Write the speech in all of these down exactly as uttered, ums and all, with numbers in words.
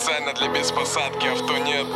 Специально для без посадки авто нет.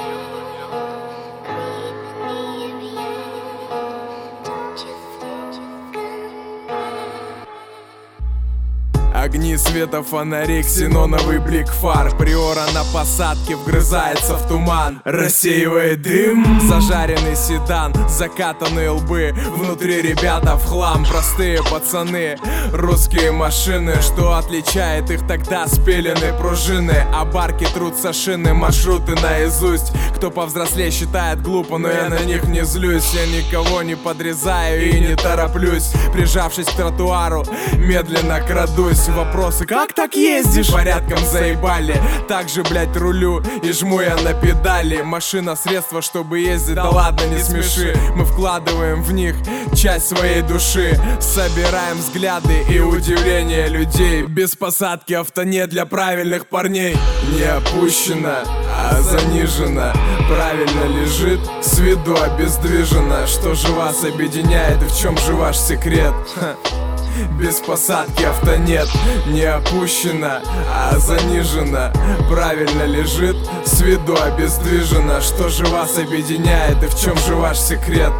Огни света, фонари, ксеноновый блик фар. Приора на посадке вгрызается в туман, рассеивает дым. Зажаренный седан, закатанные лбы. Внутри ребята в хлам, простые пацаны. Русские машины, что отличает их тогда? Спилены пружины, а барки трутся шины. Маршруты наизусть. Кто повзрослее считает глупо, но я на них не злюсь. Я никого не подрезаю и не тороплюсь. Прижавшись к тротуару, медленно крадусь. Вопросы: как так ездишь? Порядком заебали. Так же, блять, рулю и жму я на педали. Машина — средство, чтобы ездить, да ладно, не смеши. Мы вкладываем в них часть своей души. Собираем взгляды и удивление людей. Без посадки авто не для правильных парней. Не опущено, а занижено. Правильно лежит, с виду обездвижено. Что же вас объединяет и в чем же ваш секрет? Ха. Без посадки авто нет, не опущено, а занижено. Правильно лежит, с виду обездвижено. Что же вас объединяет и в чем же ваш секрет?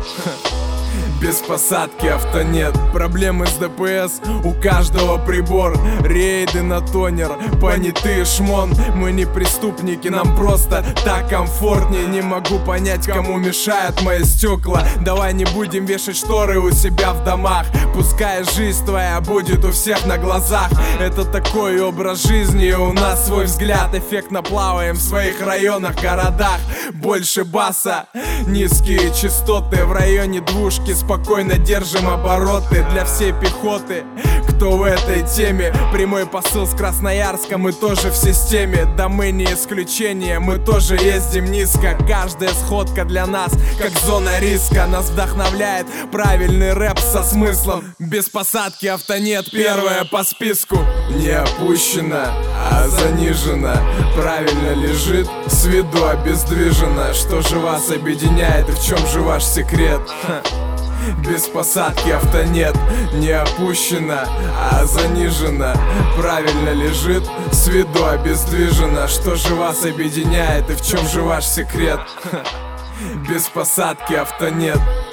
Без посадки авто нет. Проблемы с ДПС, у каждого прибор. Рейды на тонер, понятые шмон. Мы не преступники, нам просто так комфортнее. Не могу понять, кому мешают мои стекла. Давай не будем вешать шторы у себя в домах. Пускай жизнь твоя будет у всех на глазах. Это такой образ жизни, и у нас свой взгляд. Эффектно плаваем в своих районах, городах. Больше баса, низкие частоты. В районе двушки спокойно держим обороты. Для всей пехоты, кто в этой теме. Прямой посыл с Красноярска, мы тоже в системе. Да мы не исключение, мы тоже ездим низко. Каждая сходка для нас как зона риска. Нас вдохновляет правильный рэп со смыслом. Без посадки авто нет, первое по списку. Не опущено, а занижено. Правильно лежит, с виду обездвижено. Что же вас объединяет и в чем же ваш секрет? Ха. Без посадки авто нет, не опущено, а занижено. Правильно лежит, с виду обездвижено. Что же вас объединяет и в чем же ваш секрет? Ха. Без посадки авто нет.